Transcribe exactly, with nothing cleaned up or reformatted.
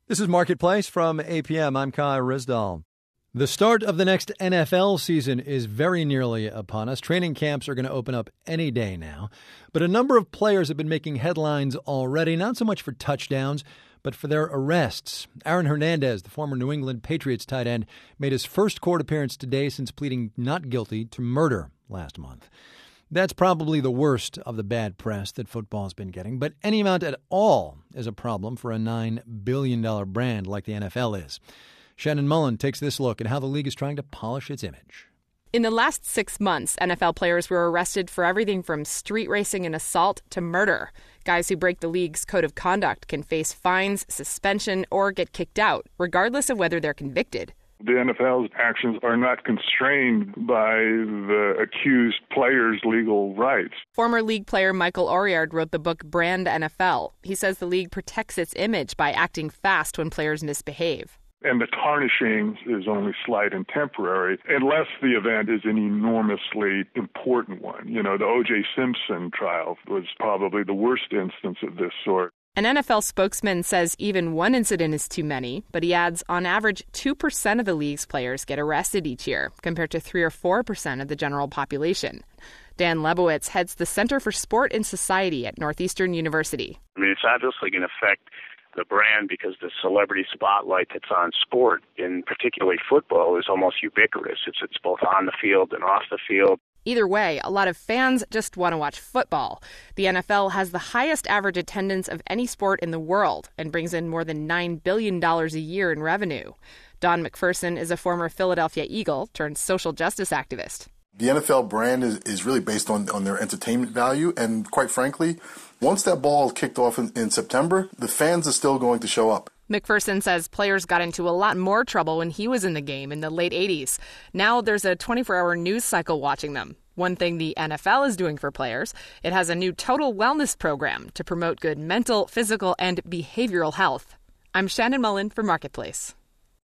This is Marketplace from A P M. I'm Kai Rizdal. The start of the next N F L season is very nearly upon us. Training camps are going to open up any day now. But a number of players have been making headlines already, not so much for touchdowns, but for their arrests. Aaron Hernandez, the former New England Patriots tight end, made his first court appearance today since pleading not guilty to murder last month. That's probably the worst of the bad press that football's been getting, but any amount at all is a problem for a nine billion dollars brand like the N F L is. Shannon Mullen takes this look at how the league is trying to polish its image. In the last six months, N F L players were arrested for everything from street racing and assault to murder. Guys who break the league's code of conduct can face fines, suspension, or get kicked out, regardless of whether they're convicted. The N F L's actions are not constrained by the accused player's legal rights. Former league player Michael Oriard wrote the book Brand N F L. He says the league protects its image by acting fast when players misbehave. And the tarnishing is only slight and temporary, unless the event is an enormously important one. You know, the O J Simpson trial was probably the worst instance of this sort. An N F L spokesman says even one incident is too many, but he adds on average two percent of the league's players get arrested each year, compared to three or four percent of the general population. Dan Lebowitz heads the Center for Sport and Society at Northeastern University. I mean, it's obviously going to affect the brand because the celebrity spotlight that's on sport, in particularly football, is almost ubiquitous. It's, it's both on the field and off the field. Either way, a lot of fans just want to watch football. The N F L has the highest average attendance of any sport in the world and brings in more than nine billion dollars a year in revenue. Don McPherson is a former Philadelphia Eagle turned social justice activist. The N F L brand is, is really based on, on their entertainment value, and quite frankly, once that ball kicked off in, in September, the fans are still going to show up. McPherson says players got into a lot more trouble when he was in the game in the late eighties. Now there's a twenty-four hour news cycle watching them. One thing the N F L is doing for players, it has a new total wellness program to promote good mental, physical, and behavioral health. I'm Shannon Mullen for Marketplace.